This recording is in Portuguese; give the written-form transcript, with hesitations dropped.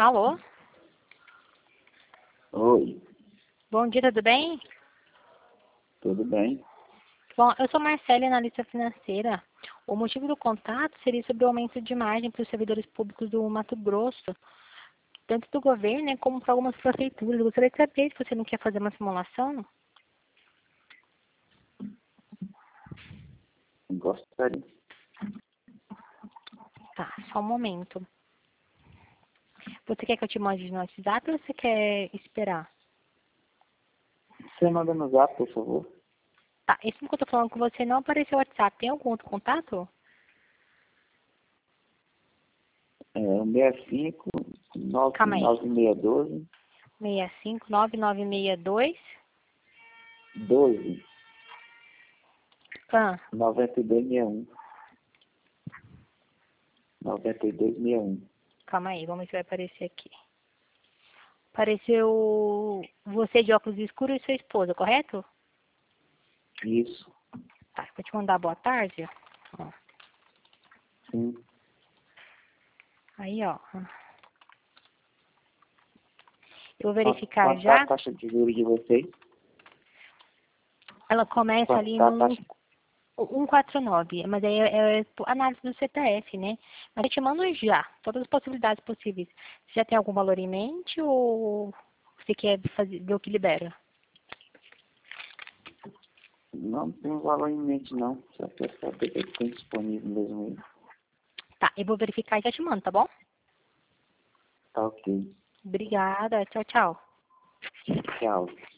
Alô? Oi, Bom dia, tudo bem? tudo bem? Bom, eu sou Marcele, analista financeira. O motivo do contato seria sobre o aumento de margem para os servidores públicos do Mato Grosso, tanto do governo, né, como para algumas prefeituras. Eu gostaria de saber se você não quer fazer uma simulação. Gostaria. Tá, só um momento. Você quer que eu te mande no WhatsApp ou você quer esperar? Você manda no zap, por favor? Tá, esse que eu tô falando com você não apareceu no WhatsApp. Tem algum outro contato? É o 65 Calma aí. 99612 659962. 12 Ah, 9261. 9261. calma aí, vamos ver se vai aparecer aqui. Apareceu você de óculos escuros e sua esposa, correto? Isso. Tá, vou te mandar boa tarde. Ó, Sim. aí, ó. Eu vou Quanto verificar tá a já. taxa de juros de vocês? Ela começa Quanto ali tá a no taxa? 149, mas aí é análise do CPF, né? Mas eu te mando já, todas as possibilidades possíveis. Você já tem algum valor em mente ou você quer ver o que libera? Não tem valor em mente, não. Só quer saber o que tem disponível mesmo aí. Tá, eu vou verificar e já te mando, tá bom? Tá ok. Obrigada, tchau, tchau. Tchau.